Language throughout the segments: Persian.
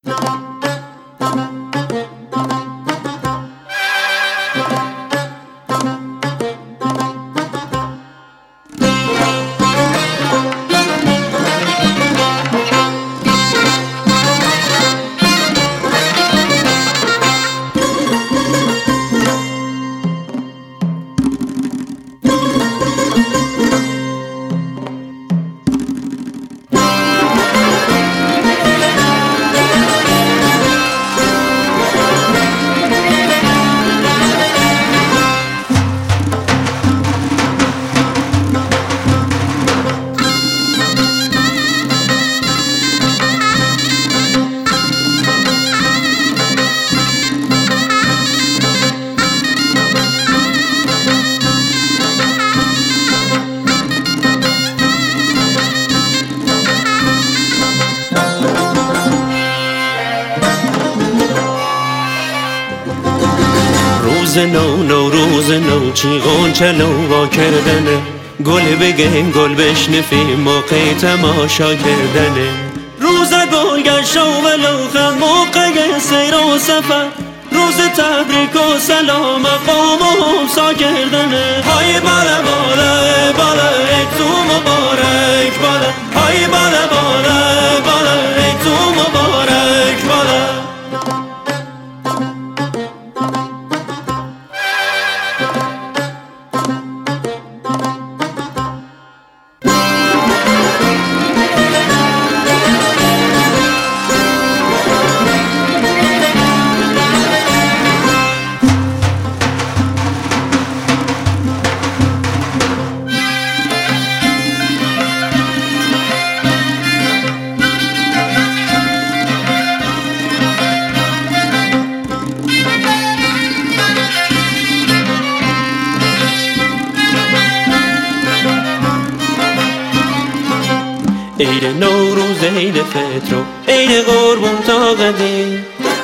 روز نو روز نو چی غنچه نو وا کردنه، گل بگیم گل بشنفیم موقع تماشا کردنه. روز گل گشت و لوخت موقع سیر و سفر، روز تبریک و سلام قوم و همسا کردنه. های بالا بالا بالا ای تو مبارک بالا، های بالا بالا بالا ای تو مبارک بالا. عید نوروز، عید فطر و عید قربون تا قدیم،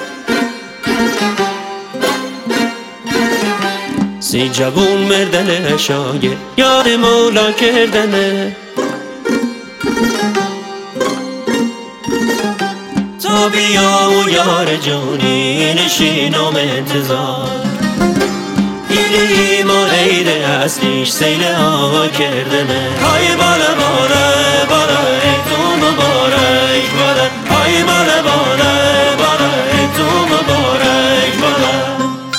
سی جوون مردن عشاق یاد مولا کردنه. تا بیا و یار جونی نشینم انتظار، عید ما عید اصلیش سیل آقا کردنه. های بالا بالا بالا ای تو مبارک بالا، های بالا بالا بالا ای تو مبارک بالا.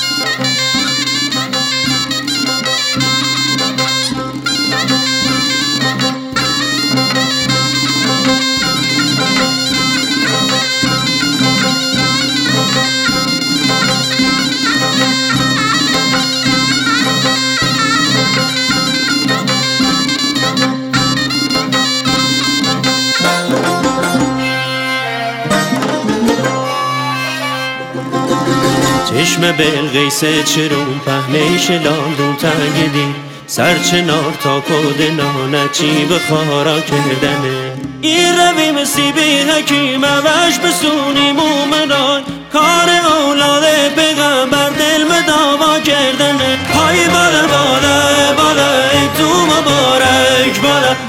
چشم بلقیس چرون پهنش لاندون تنگیدی، سرچنار تا کود نانچی به خارا کردنه. این رویم سیبی حکیم وش بسونی مومنان، کار اولاد پیغمبر دل به دعوا کردنه. های بالا بالا بالا ای تو مبارک بالا،